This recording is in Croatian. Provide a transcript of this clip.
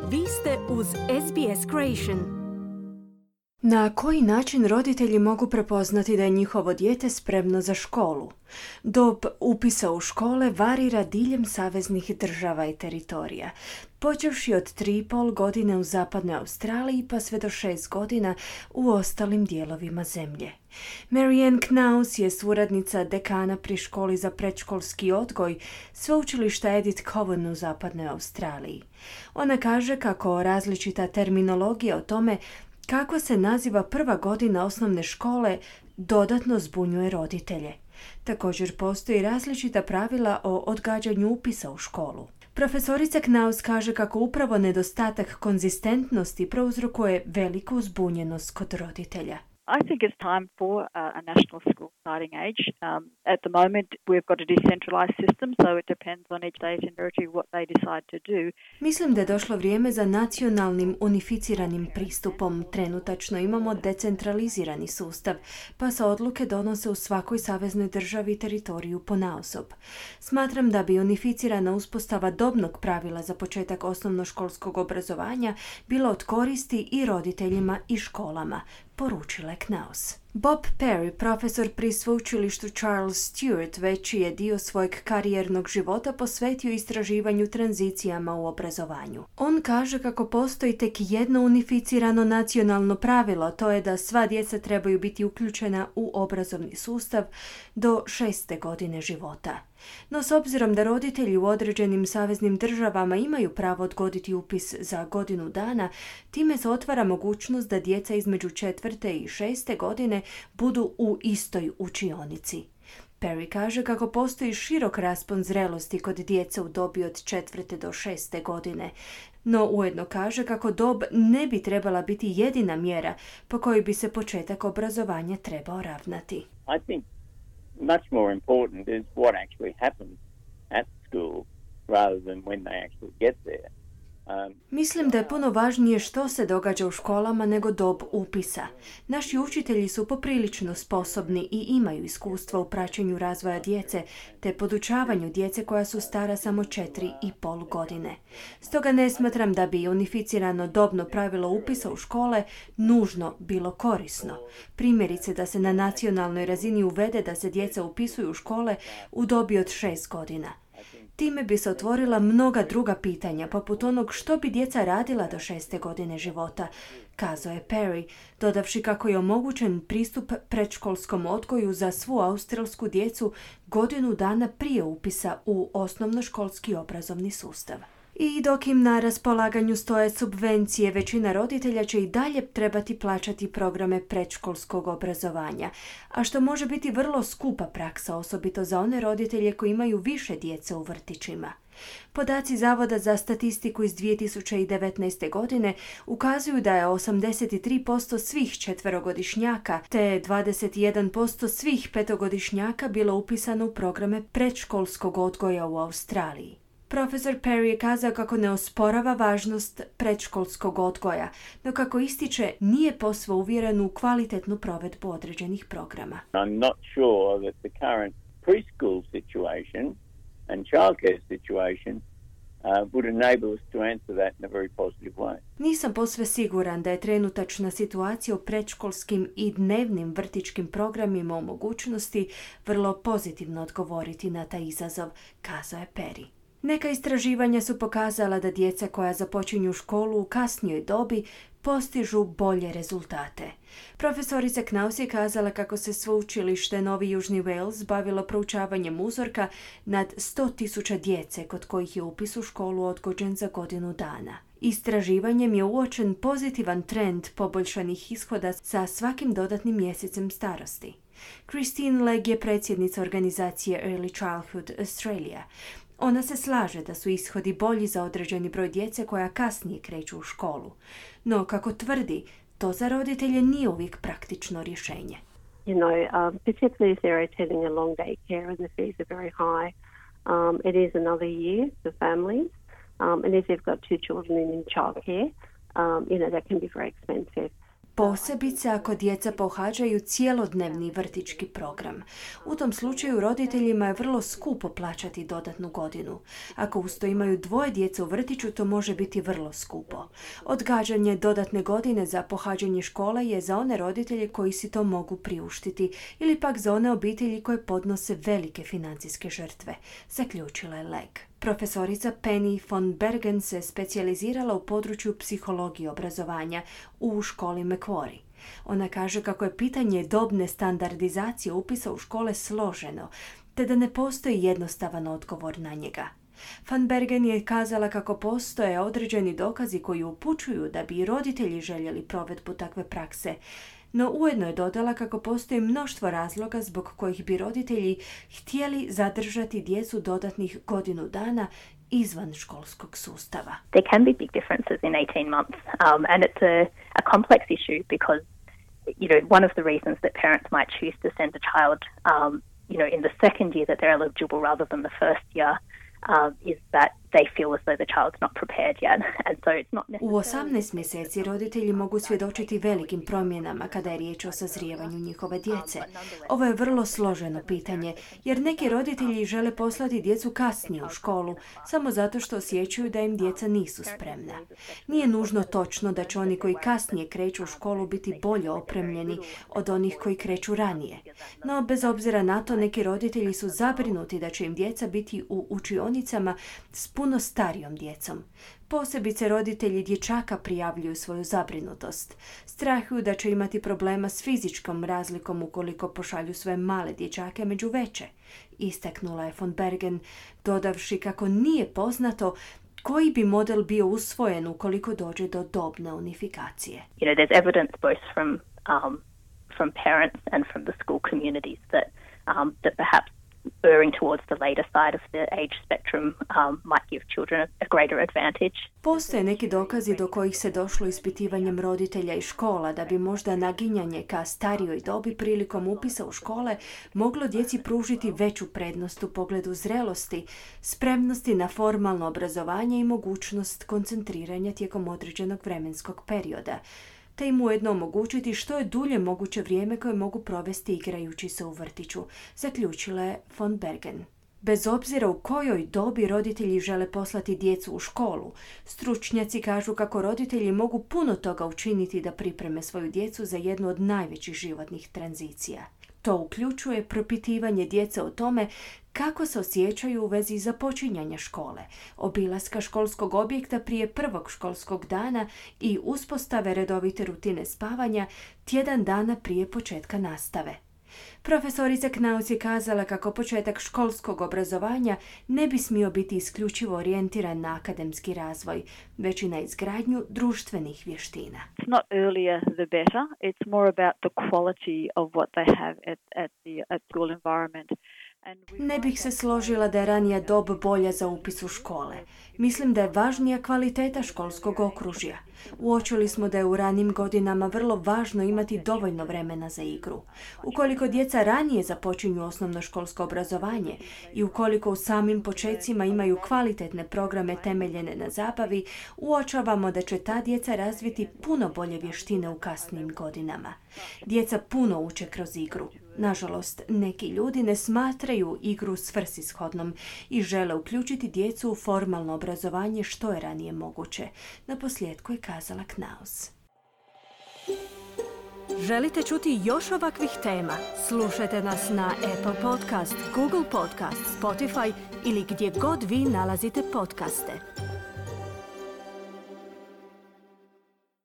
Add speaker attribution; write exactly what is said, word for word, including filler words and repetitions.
Speaker 1: Vi ste uz S B S Creation.
Speaker 2: Na koji način roditelji mogu prepoznati da je njihovo dijete spremno za školu? Dob upisa u škole varira diljem saveznih država i teritorija, počevši od tri i pol godine u zapadnoj Australiji pa sve do šest godina u ostalim dijelovima zemlje. Marianne Knaus je suradnica dekana pri školi za predškolski odgoj sveučilišta Edith Cowan u zapadnoj Australiji. Ona kaže kako različita terminologija o tome kako se naziva prva godina osnovne škole dodatno zbunjuje roditelje. Također postoji različita pravila o odgađanju upisa u školu. Profesorica Knaus kaže kako upravo nedostatak konzistentnosti prouzrokuje veliku zbunjenost kod roditelja.
Speaker 3: I think it's time for uh, a national school starting age. Um, at the moment, we've got a decentralised system, so it depends on each state and territory what they decide to do.
Speaker 2: Mislim da je došlo vrijeme za nacionalnim unificiranim pristupom. Trenutačno imamo decentralizirani sustav, pa se odluke donose u svakoj saveznoj državi i teritoriju ponaosob. Smatram da bi unificirana uspostava dobnog pravila za početak osnovnoškolskog obrazovanja bila od koristi i roditeljima i školama, poručila je Knaus. Bob Perry, profesor pri sveučilištu Charles Sturt, veći je dio svojeg karijernog života posvetio istraživanju tranzicijama u obrazovanju. On kaže kako postoji tek jedno unificirano nacionalno pravilo, to je da sva djeca trebaju biti uključena u obrazovni sustav do šeste godine života. No s obzirom da roditelji u određenim saveznim državama imaju pravo odgoditi upis za godinu dana, time se otvara mogućnost da djeca između četvrte i šeste godine budu u istoj učionici. Perry kaže kako postoji širok raspon zrelosti kod djece u dobi od četvrte do šeste godine, no ujedno kaže kako dob ne bi trebala biti jedina mjera po kojoj bi se početak obrazovanja trebao ravnati.
Speaker 4: I think much more important is what actually happens at school rather than when they actually get there. Um,
Speaker 2: Mislim da je puno važnije što se događa u školama nego dob upisa. Naši učitelji su poprilično sposobni i imaju iskustva u praćenju razvoja djece te podučavanju djece koja su stara samo četiri i pol godine. Stoga ne smatram da bi unificirano dobno pravilo upisa u škole nužno bilo korisno. Primjerice da se na nacionalnoj razini uvede da se djeca upisuju u škole u dobi od šest godina. Time bi se otvorila mnoga druga pitanja, poput onog što bi djeca radila do šeste godine života, kazao je Perry, dodavši kako je omogućen pristup predškolskom odgoju za svu australsku djecu godinu dana prije upisa u osnovnoškolski obrazovni sustav. I dok im na raspolaganju stoje subvencije, većina roditelja će i dalje trebati plaćati programe predškolskog obrazovanja, a što može biti vrlo skupa praksa, osobito za one roditelje koji imaju više djece u vrtićima. Podaci Zavoda za statistiku iz dvije tisuće devetnaeste. godine ukazuju da je osamdeset tri posto svih četverogodišnjaka te dvadeset jedan posto svih petogodišnjaka bilo upisano u programe predškolskog odgoja u Australiji. Profesor Perry je kazao kako ne osporava važnost predškolskog odgoja, no kako ističe nije posve uvjeren u kvalitetnu provedbu određenih programa.
Speaker 4: I'm not sure that the current preschool situation and childcare situation uh, would enable us to answer that in a very positive way.
Speaker 2: Nisam posve siguran da je trenutačna situacija u predškolskim i dnevnim vrtićkim programima u mogućnosti vrlo pozitivno odgovoriti na taj izazov, kazao je Perry. Neka istraživanja su pokazala da djeca koja započinju školu u kasnijoj dobi postižu bolje rezultate. Profesorica Knaus je kazala kako se sveučilište Novi Južni Wales bavilo proučavanjem uzorka nad sto tisuća djece kod kojih je upis u školu odgođen za godinu dana. Istraživanjem je uočen pozitivan trend poboljšanih ishoda sa svakim dodatnim mjesecem starosti. Christine Legg je predsjednica organizacije Early Childhood Australia. Ona se slaže da su ishodi bolji za određeni broj djece koja kasnije kreću u školu. No, kako tvrdi, to za roditelje nije uvijek praktično rješenje.
Speaker 5: You know, um, particularly if they're attending a long day care and the fees are very high, um, it is another year for families. Um, and if they've got two children in childcare, um, you know, that can be very expensive.
Speaker 2: Posebice ako djeca pohađaju cjelodnevni vrtićki program. U tom slučaju roditeljima je vrlo skupo plaćati dodatnu godinu. Ako usto imaju dvoje djece u vrtiću, to može biti vrlo skupo. Odgađanje dodatne godine za pohađanje škole je za one roditelje koji si to mogu priuštiti ili pak za one obitelji koje podnose velike financijske žrtve, zaključila je Legg. Profesorica Penny von Bergen se specijalizirala u području psihologije obrazovanja u školi Macquarie. Ona kaže kako je pitanje dobne standardizacije upisa u škole složeno, te da ne postoji jednostavan odgovor na njega. Van Bergen je kazala kako postoje određeni dokazi koji upućuju da bi i roditelji željeli provedbu takve prakse, no ujedno je dodala kako postoji mnoštvo razloga zbog kojih bi roditelji htjeli zadržati djecu dodatnih godinu dana izvan školskog sustava.
Speaker 6: There can be big differences in eighteen months, um, and it's a, a complex issue because, you know, one of the reasons that parents might choose to send a child, um, you know, in the second year that they're eligible rather than the first year, Um, is that they feel as though the child's not prepared yet, and so it's not necessarily...
Speaker 2: U osamnaest mjeseci roditelji mogu svjedočiti velikim promjenama kada je riječ o sazrijevanju njihove djece. Ovo je vrlo složeno pitanje, jer neki roditelji žele poslati djecu kasnije u školu, samo zato što osjećaju da im djeca nisu spremna. Nije nužno točno da će oni koji kasnije kreću u školu biti bolje opremljeni od onih koji kreću ranije. No, bez obzira na to, neki roditelji su zabrinuti da će im djeca biti u učionicama s puno starijom djecom. Posebice roditelji dječaka prijavljuju svoju zabrinutost. Strahuju da će imati problema s fizičkom razlikom ukoliko pošalju svoje male dječake među veće, istaknula je von Bergen, dodavši kako nije poznato koji bi model bio usvojen ukoliko dođe do dobne unifikacije.
Speaker 6: You know, there's evidence both from um, from parents and from the school communities that um, that perhaps erring towards the later side of the age spectrum um, might give children a greater advantage.
Speaker 2: Postoje neki dokazi do kojih se došlo ispitivanjem roditelja i škola da bi možda naginjanje ka starijoj dobi prilikom upisa u škole moglo djeci pružiti veću prednost u pogledu zrelosti, spremnosti na formalno obrazovanje i mogućnost koncentriranja tijekom određenog vremenskog perioda, te im ujedno omogućiti što je dulje moguće vrijeme koje mogu provesti igrajući se u vrtiću, zaključila je von Bergen. Bez obzira u kojoj dobi roditelji žele poslati djecu u školu, stručnjaci kažu kako roditelji mogu puno toga učiniti da pripreme svoju djecu za jednu od najvećih životnih tranzicija. To uključuje propitivanje djece o tome kako se osjećaju u vezi započinjanja škole, obilaska školskog objekta prije prvog školskog dana i uspostave redovite rutine spavanja tjedan dana prije početka nastave. Profesorica Knaus je kazala kako početak školskog obrazovanja ne bi smio biti isključivo orijentiran na akademski razvoj, već i na izgradnju društvenih vještina.
Speaker 3: It's not earlier the better. It's more about the quality of what they have at, at the at school environment.
Speaker 2: Ne bih se složila da je ranija dob bolja za upis u škole. Mislim da je važnija kvaliteta školskog okružja. Uočili smo da je u ranim godinama vrlo važno imati dovoljno vremena za igru. Ukoliko djeca ranije započinju osnovnoškolsko obrazovanje i ukoliko u samim počecima imaju kvalitetne programe temeljene na zabavi, uočavamo da će ta djeca razviti puno bolje vještine u kasnijim godinama. Djeca puno uče kroz igru. Nažalost, neki ljudi ne smatraju igru svrsishodnom i žele uključiti djecu u formalno obrazovanje što je ranije moguće. Naposljetku je kazala Knaus.
Speaker 1: Želite čuti još ovakvih tema? Slušajte nas na Apple Podcast, Google Podcast, Spotify ili gdje god vi nalazite podcaste.